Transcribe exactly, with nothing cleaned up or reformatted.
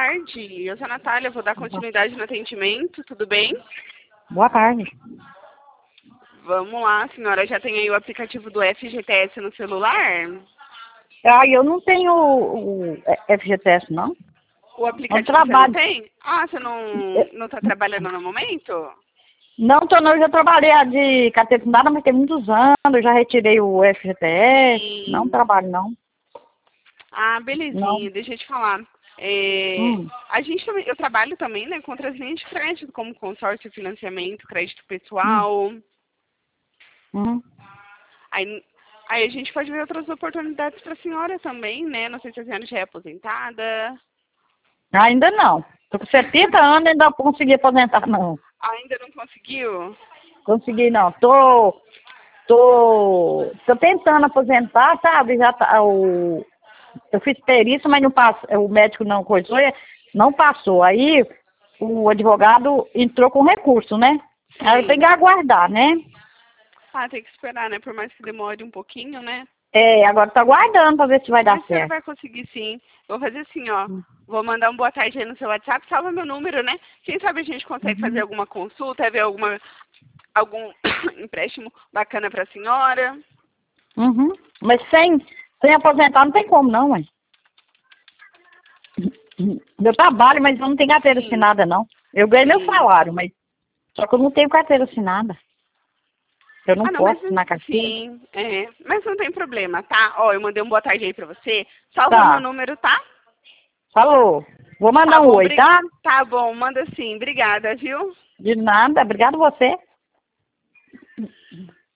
tarde. Eu sou a Natália, vou dar continuidade no atendimento, tudo bem? Boa tarde. Vamos lá, a senhora já tem aí o aplicativo do F G T S no celular? Ah, eu não tenho o, o F G T S, não. O Eu aplicativo você não trabalho. tem? Ah, você não não está trabalhando no momento? Não, tô, não, eu já trabalhei a de carteira assinada, mas tem muitos anos, eu já retirei o F G T S, não Sim. trabalho, não. Ah, Não. belezinha, deixa eu te falar. É, Hum, a gente também, eu trabalho também, né, com outras linhas de crédito, como consórcio, financiamento, crédito hum, pessoal. hum. Aí, aí a gente pode ver outras oportunidades para a senhora também, né? Não sei se a senhora já é aposentada. Ainda não. Tô com setenta anos e ainda não consegui aposentar, não. Ainda não conseguiu? Consegui, não. Tô, tô, tô tentando aposentar, sabe? Já tá, o, eu fiz perícia, mas não passou, o médico não coisou, não passou. Aí o advogado entrou com recurso, né? Aí eu tenho que Sim. aguardar, né? Ah, tem que esperar, né? Por mais que demore um pouquinho, né? É, agora tô aguardando pra ver se vai dar Mas a senhora certo. vai conseguir sim. Vou fazer assim, ó. Vou mandar um boa tarde aí no seu WhatsApp, salva meu número, né? Quem sabe a gente consegue fazer Uhum. alguma consulta, ver alguma, algum empréstimo bacana para a senhora. Uhum. Mas sem, sem aposentar não tem como não, mãe. Eu trabalho, mas eu não tenho carteira Sim, assinada, não. Eu ganho meu sim. salário, mas só que eu não tenho carteira assinada. Eu não Ah, não, mas posso assinar carteira. sim, é. Mas não tem problema, tá? Ó, eu mandei um boa tarde aí pra você. Salva meu Tá, número, tá? falou. Vou Tá mandar um bom, oi, bri... tá? tá bom, manda sim. Obrigada, viu? De nada. Obrigado você.